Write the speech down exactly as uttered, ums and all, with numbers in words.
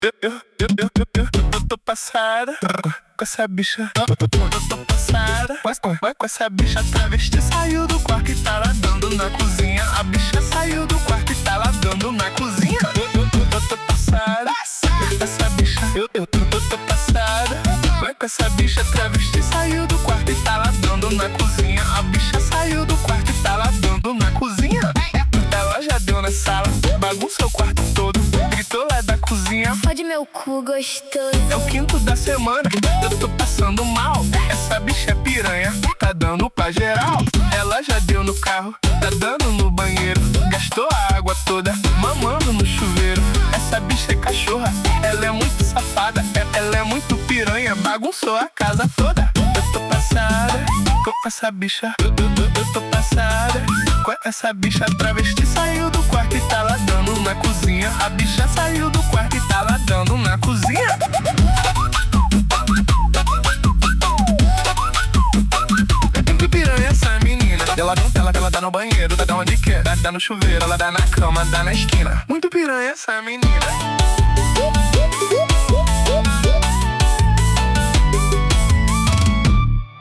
Eu, eu, eu, eu, eu, eu, eu tô passada com essa bicha. Eu tô, eu tô passada com, com, com essa bicha travesti. Saiu do quarto e tá ladando na cozinha. A bicha saiu do quarto e tá ladando na cozinha. Eu, eu, eu, eu tô passada com essa bicha. Eu, eu, eu, eu tô passada com essa bicha travesti. Saiu do quarto e tá ladando na cozinha. A bicha saiu do quarto e tá ladando na cozinha. Ela já deu na sala, bagunçou o quarto todo, gritou lá da cozinha: fode meu cu gostoso. é o quinto da semana, eu tô passando mal. Essa bicha é piranha, tá dando pra geral. Ela já deu no carro, tá dando no banheiro, gastou a água toda, mamando no chuveiro. Essa bicha é cachorra, ela é muito safada, ela é muito piranha, bagunçou a casa toda. Eu tô passada com essa bicha, eu, eu, eu, eu tô passada com essa bicha travesti. Saiu do quarto e tá ladando na cozinha. A bicha saiu do quarto e tá ladando na cozinha. Muito piranha essa menina. Ela, ela, ela dá no banheiro, dá onde quer, dá, dá no chuveiro, ela dá na cama, dá na esquina. Muito piranha essa menina.